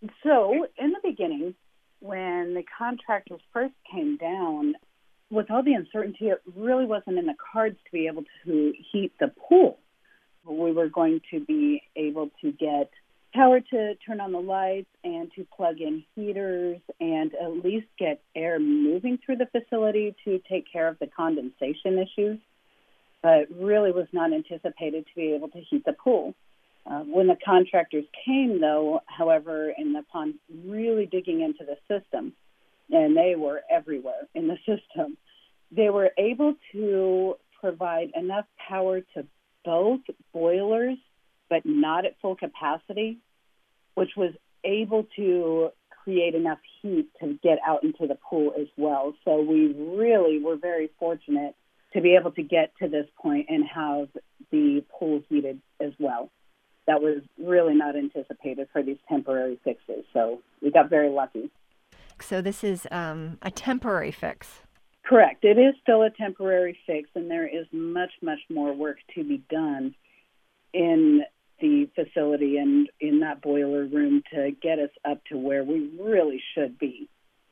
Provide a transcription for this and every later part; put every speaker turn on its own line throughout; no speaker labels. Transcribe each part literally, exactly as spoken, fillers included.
So in the beginning, when the contractors first came down, with all the uncertainty, it really wasn't in the cards to be able to heat the pool. We were going to be able to get power to turn on the lights and to plug in heaters and at least get air moving through the facility to take care of the condensation issues. But really was not anticipated to be able to heat the pool. Uh, when the contractors came, though, however, and upon really digging into the system, and they were everywhere in the system, they were able to provide enough power to both boilers, but not at full capacity, which was able to create enough heat to get out into the pool as well. So we really were very fortunate to be able to get to this point and have the pool heated as well. That was really not anticipated for these temporary fixes. So we got very lucky.
So this is um, a temporary fix.
Correct. It is still a temporary fix, and there is much, much more work to be done in the facility and in that boiler room to get us up to where we really should be.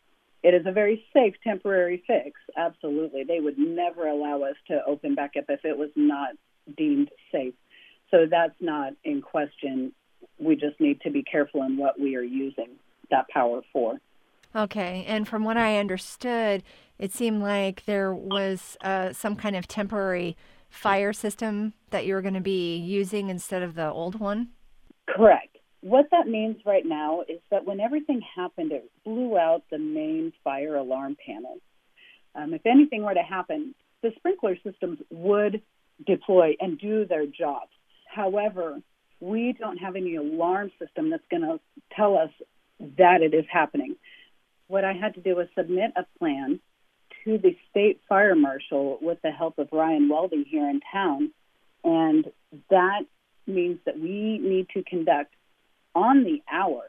It is a very safe temporary fix, absolutely. They would never allow us to open back up if it was not deemed safe. So that's not in question. We just need to be careful in what we are using that power for.
Okay, and from what I understood, it seemed like there was uh, some kind of temporary fire system that you were going to be using instead of the old one?
Correct. What that means right now is that when everything happened, it blew out the main fire alarm panel. Um, if anything were to happen, the sprinkler systems would deploy and do their jobs. However, we don't have any alarm system that's going to tell us that it is happening. What I had to do was submit a plan to the state fire marshal with the help of Ryan Welding here in town, and that means that we need to conduct on the hour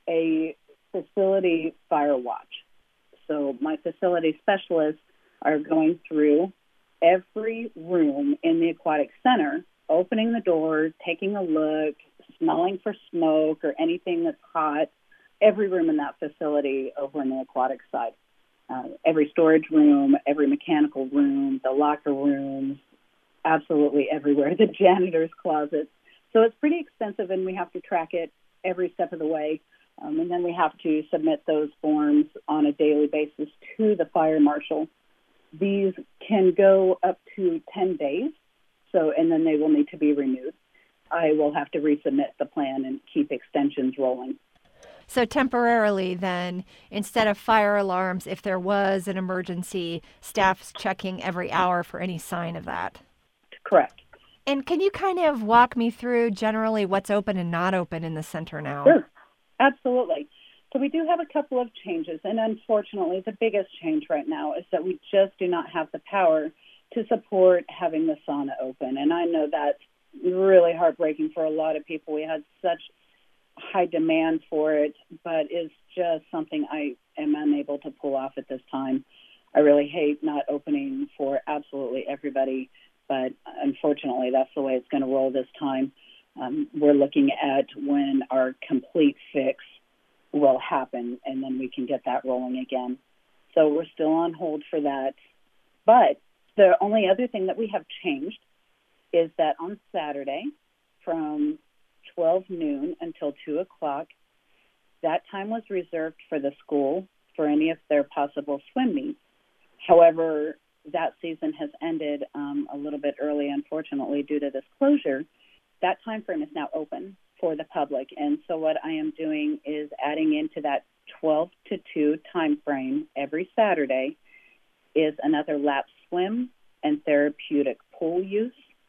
a facility fire watch. So my facility specialists are going through every room in the aquatic center, opening the door, taking a look, smelling for smoke or anything that's hot, every room in that facility over in the aquatic side. Uh, every storage room, every mechanical room, the locker rooms, absolutely everywhere, the janitor's closets. So it's pretty extensive, and we have to track it every step of the way. Um, and then we have to submit those forms on a daily basis to the fire marshal. These can go up to ten days, so and then they will need to be renewed. I will have to resubmit the plan and keep extensions rolling.
So temporarily then, instead of fire alarms, if there was an emergency, staff's checking every hour for any sign of that.
Correct.
And can you kind of walk me through generally what's open and not open in the center now?
Sure, absolutely. So we do have a couple of changes, and unfortunately the biggest change right now is that we just do not have the power to support having the sauna open. And I know that's really heartbreaking for a lot of people. We had such high demand for it, but it's just something I am unable to pull off at this time. I really hate not opening for absolutely everybody, but unfortunately that's the way it's going to roll this time. Um, we're looking at when our complete fix will happen, and then we can get that rolling again. So we're still on hold for that. But the only other thing that we have changed is that on Saturday from twelve noon until two o'clock, that time was reserved for the school for any of their possible swim meets. However, that season has ended um, a little bit early, unfortunately, due to this closure. That time frame is now open for the public. And so what I am doing is adding into that twelve to two time frame every Saturday is another lap swim and therapeutic pool use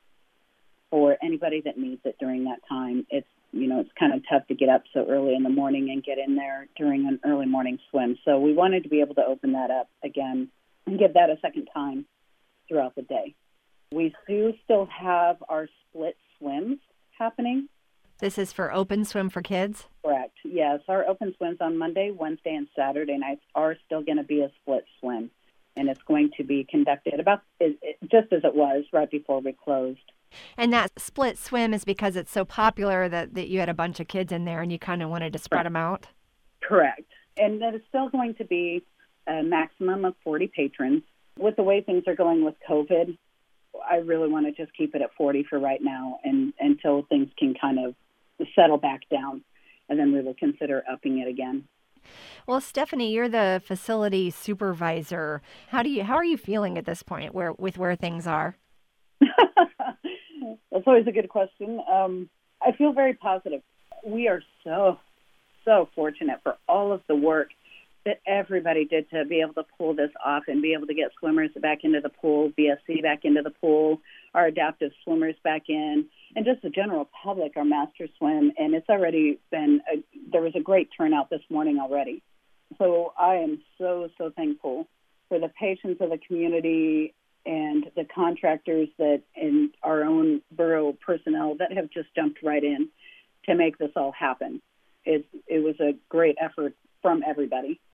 for anybody that needs it during that time. It's, you know, it's kind of tough to get up so early in the morning and get in there during an early morning swim. So we wanted to be able to open that up again and give that a second time throughout the day. We do still have our split swims happening.
This is for open swim for kids?
Correct. Yes, our open swims on Monday, Wednesday, and Saturday nights are still going to be a split swim, and it's going to be conducted about it, it, just as it was right before we closed.
And that split swim is because it's so popular that, that you had a bunch of kids in there and you kind of wanted to spread them out?
Correct. And that is still going to be a maximum of forty patrons. With the way things are going with COVID, I really want to just keep it at forty for right now and until things can kind of settle back down, and then we will consider upping it again.
Well, Stephanie, you're the facility supervisor. How do you how are you feeling at this point where with where things are?
That's always a good question. Um, I feel very positive. We are so, so fortunate for all of the work that everybody did to be able to pull this off and be able to get swimmers back into the pool, B S C back into the pool, our adaptive swimmers back in, and just the general public, our master swim. And it's already been, a, there was a great turnout this morning already. So I am so, so thankful for the patients of the community and the contractors that and our own borough personnel that have just jumped right in to make this all happen. It, it was a great effort from everybody.